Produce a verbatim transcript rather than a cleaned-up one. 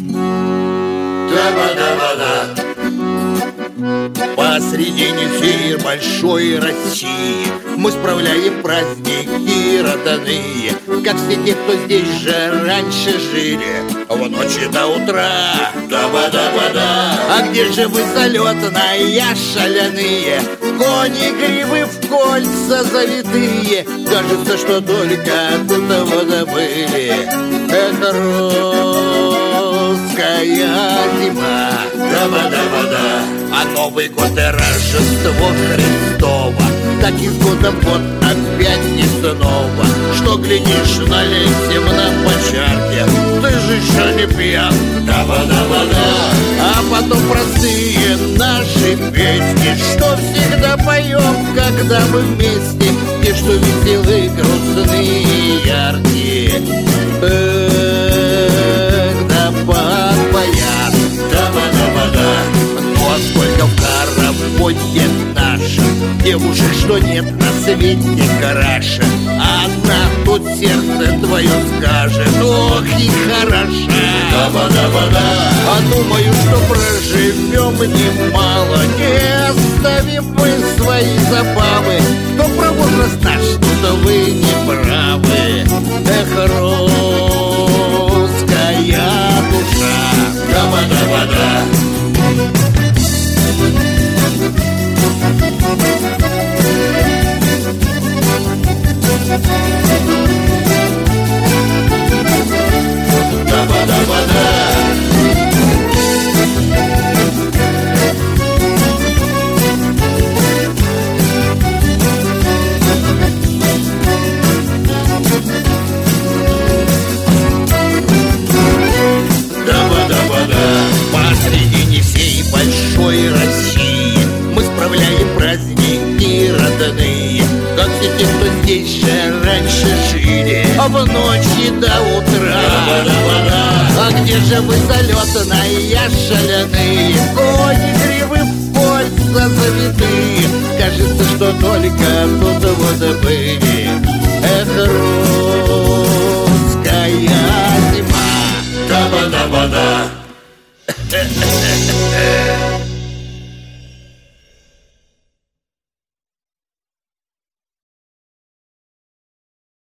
Табада-бада. Посредине всей большой России мы справляем праздники родные, как все те, кто здесь же раньше жили, в ночи до утра. Табада-бада. А где же вы, залетные шаляные, кони гривы в кольца завитые? Кажется, что только тут его забыли. Это русская зима. Табада-бада. А Новый год и Рождество Христово так из года в год опять не снова. Что глядишь, налейся нам по чарке, ты же еще не пьян. Табада-бада. А потом простые наши песни, что всегда поем, когда мы вместе, те, что веселые, грустные, яркие. Эх, да подпоят. Табада-бада. Ну а сколько в хороводе нашем девушек, что нет на свете краше. Одна тут сердце твое скажет: ох и хороша. Табада-бада. А думаю, что проживем немало, не оставим мы свои забавы. То про возраст наш, что вы не правы. Эх, русская душа. Табада-бада. Табада-бада. Табада-бада. Посредине всей большой России мы справляем праздники родные, как все те, кто здесь же раньше жили, а в ночи до утра. Табада-бада. А где же вы, залетные шаляные, кони гривы в кольца завитые? Кажется, что только тут вот были. Эх, русская зима. Табада-бада.